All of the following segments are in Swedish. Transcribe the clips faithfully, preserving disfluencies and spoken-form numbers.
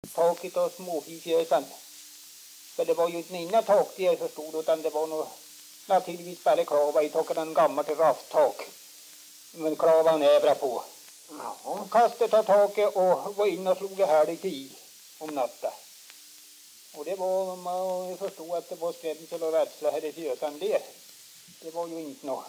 taket av småfifjösen. För det var ju inte inga tak där förstod, utan det var nog naturligtvis bara klava i taket, en gammal till rafttak. Men klavan nävra på. Ja. Kastet av taket och var inne och slog det här lite i om natten. Och det var, man förstod att det var skrämsel och rädsla här i fjösan där. Det var ju inte något.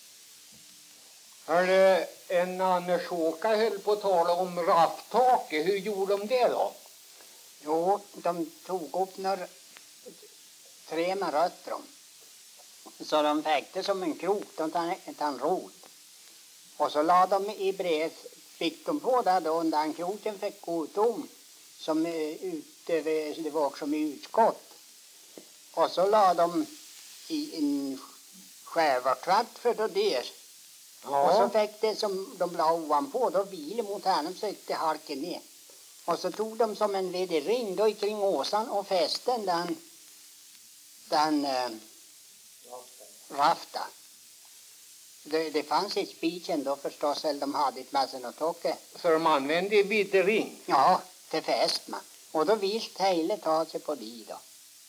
Hörde, en Anders Åka höll på att tala om rafftaket. Hur gjorde de det då? Jo, de tog upp några tre med rötter om. Så de fäckte som en krok, de tar en rot. Och så la de i bred, fick de på där då, och den kroken fick gå tom. Som ute, det var som i utskott. Och så la de i en skärvartratt för det där. Ja. Och så fick det som de la ovanpå, då ville mot henne så gick det halken ner. Och så tog de som en ledig ring då kring åsan och fäste den, den äh, rafta. Det, det fanns i spiken då förstås, eller de hade ett med sig något tocke. Så de använde vita ring? Ja, till fäst man. Och då visste hela ta sig på det då.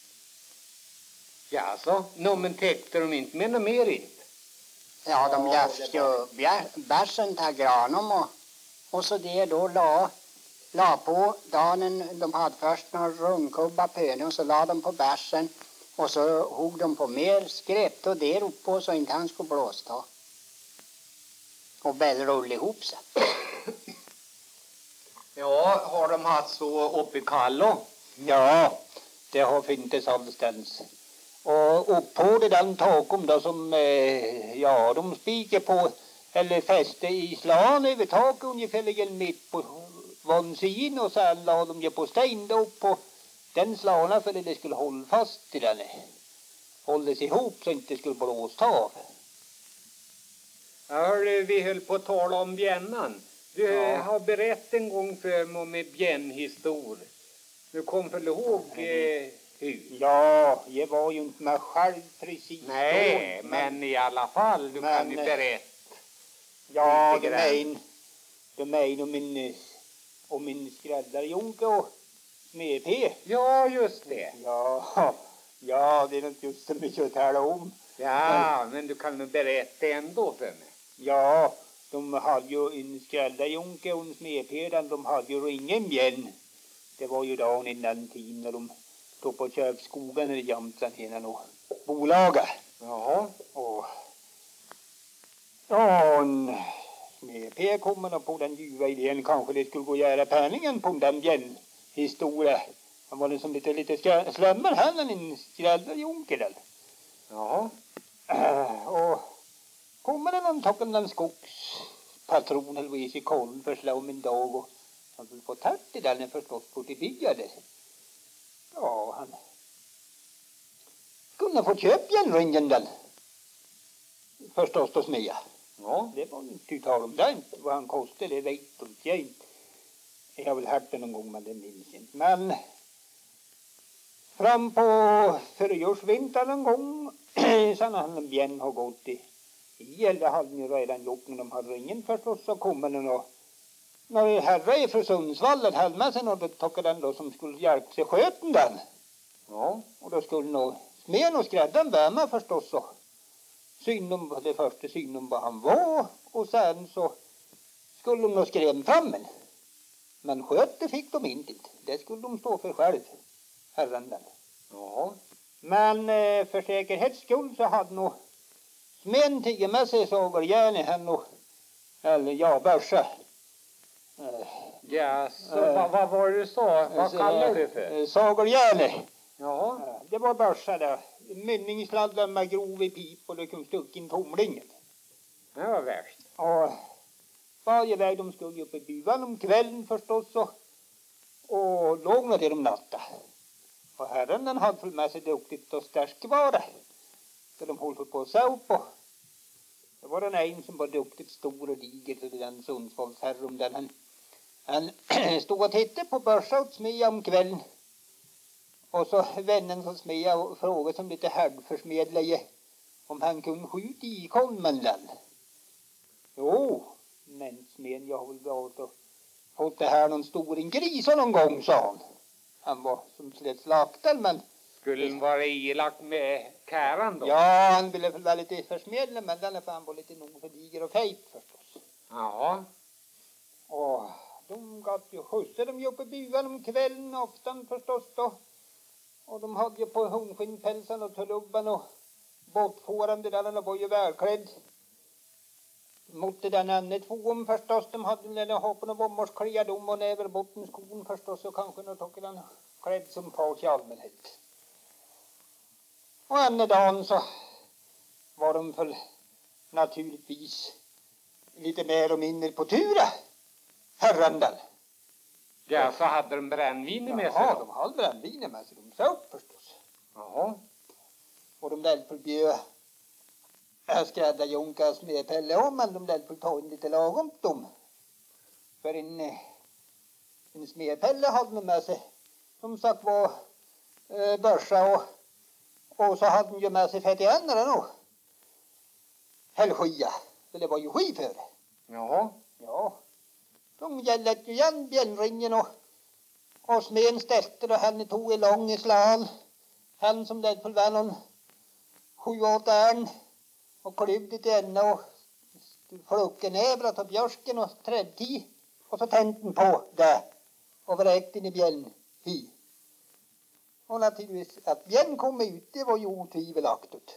Ja, så. No, men täckte de inte med något mer inte? Ja, de Ja, löfte ju bärsen till granom och, och så det då la, la på dagen. De hade först några rundkubbar pönor och så la de på bärsen. Och så hog de på mer skräpt och där uppe så inte han skulle blåsta. Och väl rulla ihop sig. Ja, har de haft så uppe i Kallo? Ja, det har funnits allstans. Och upp på det den takom då som, eh, ja, de spikar på, eller fäste i slan över taket ungefär mitt på vansidan och sen la de ju på sten då upp på den slana för att det skulle hålla fast i den. Hållas ihop så inte skulle blåsa av. Ja, hörde, vi höll på att tala om bjännan. Du Ja. har berättat en gång för mig om en bjännhistor. Du kommer väl ihåg eh, hur? Ja, jag var ju inte med själv precis Nej, då, men i alla fall, du men, kan ju berätta. ja, lite de grann. är de är om min, om min skräddarjonke och Smed-P. Ja, just det. Ja, ja, det är inte just så mycket att tala om. Ja, men du kan nog berätta ändå för mig. Ja, de hade ju en skräddarjonke och en Smed-P, de hade ju ingen bjänn. Det var ju dagen innan tiden när de stod på köpskogen i Jämtland innan och bolaga. Jaha. Och ja, en Smed-P kommer på den ljuva idén kanske det skulle gå att göra penningen på den bjänn historia. Han var liksom lite, lite slömmar här när en skräddarjonke där. Jaha. Äh, och kommer det någon toppen en skogspatron eller vis i kollen för slå om en dag och han skulle få tärt i den förstås på till byggade. Ja, han kunde få köpa en ringen den. Förstås då smia. Ja. Det var inte tal om det. Vad han kostade, det vet inte jag inte. Jag har väl hört det någon gång men det minns inte. Men fram på förjårsvintern en gång sen han en bjänn har gått i i eller hade ni redan gjort när de hade ringen förstås så kommer det några några herrar från Sundsvallen hade med sig något och tog den då som skulle hjälpa sig sköten den. Ja. Och då skulle nog smeden och skräddaren värma förstås så syn om det första syn om vad han var och sen så skulle de nog skrämma fram en. Men sköt fick de inte. Det skulle de stå för själv, herran den. Ja. Men eh, för säkerhets skull så hade nog smeden tagit med sig sågerjärn i henne och, eller ja, börsa. Eh, Ja, så Äh. vad, vad var det du sa? Vad så, kallar du för? eh, Sågerjärn. Ja. Ja, det var börsa där. Mynningssladdar med grov i pip och det kunde stuck in tomlingen. Det var värst. Och varje väg de skulle upp i buvan om kvällen förstås och, och låg med det om natten. Och herren den hade med sig duktigt och stärskvara. Så de höll på att säga upp och det var den en som var duktigt stor och diger till den Sundsvallsherren den han, han stod och tittade på börsa och smia om kvällen. Och så vännen som smia och frågade som lite härdförsmedlade om han kunde skjuta i kolmen den. Jo, men smen jag har väl varit och fått det här någon stor en gris någon gång, sa han. Han var som slet slaktad, men... Skulle han vara elak med käran då? Ja, han ville väl vara lite försmedlad, men den är för han var lite nog för diger och fejt förstås. Ja. Och de gav ju skjutsade dem ju uppe i byan om kvällen och afton förstås då. Och de hade ju på hundskinnpälsen och tullubban och båtfåran, det där, den var ju välklädd. Mot det där namnet tvåom förstås, de hade väl den hoppen och bommorskläd om och näver botten skon förstås och kanske något och den klädd som page i allmänhet. Och andra dagen så var de för naturligtvis lite mer och mindre på tura, herran där. Ja, så hade de brännvin med sig Ja, då? de hade brännvin med sig, de sa upp förstås. Jaha. Och de där förbjöd jag skrädda Jonkas med Pelle om, men de där får ta in lite lagom dem. För en, en smedpelle hade de med sig, som sagt var, eh, börsa och, och så hade de ju med sig fettiannare nog. Hällskia, för det var ju ski för. Jaha. Ja, de gällde ju igen bjällringen och, och smeden ställde och henne tog i lång i slan. Han som där var någon sju, åtta ärn och klyvde till ända och flockenävrat av björsken och trädti och så tände den på där och vräkte in i bjällen hi. Och naturligtvis att bjällen kom ut, det var ju otvivelaktigt.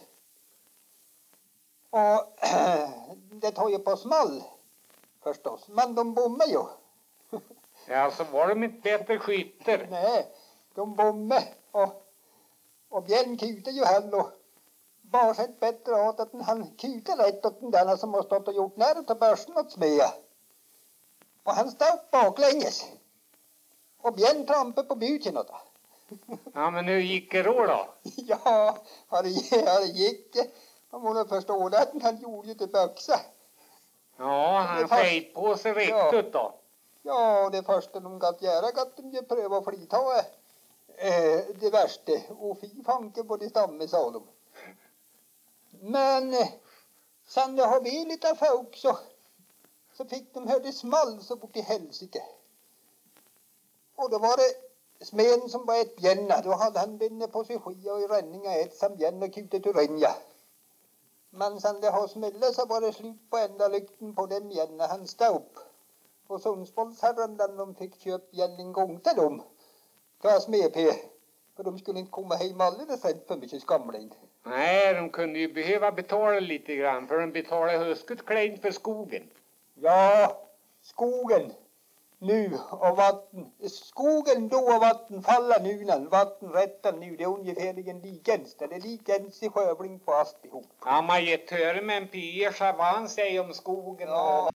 Och det tar ju på small förstås, men de bommar ju. Ja, så var de inte bättre skytter. Nej, de bommar och, och bjällen kutar ju han och bara sett bättre åt att han kutar rätt åt den där som har stått och gjort nära till börsen åt smea. Och han stod baklänges. Och bjällen trampade på buken åt det. Ja, men hur gick det då då? Ja, det gick. Om hon förstår det att han gjorde ju till böxa. Ja, han fejt på sig riktigt då. Ja, det första de gatt göra gatt de ju pröva att flita eh, det värsta. Och fy fanke på det stamme, sa de. Men eh, sen det har vi lite folk så, så fick de hörde small så bort i helsike. Och då var det smeden som var ett bjänna. Då hade han binne på sig skia och i ränninga ett som bjänn och kutet ur ränja. Men sen det har smället så var det slut på enda lykten på den bjänna han stod upp. Och Sundsvallsherren den de fick köpt bjänn en gång till dem. Gas med på. För de skulle inte komma hem alldeles rätt för mycket skamling. Nej, de kunde ju behöva betala lite grann för de betalade husket klent för skogen. Ja, skogen nu och vatten. Skogen då och vatten falla nu när vatten rättar nu. Det är ungefärligen likens. Det är likens i skövling på alltihop. Ja, man gett höra med en pyr så vad han säger om skogen. Ja. Och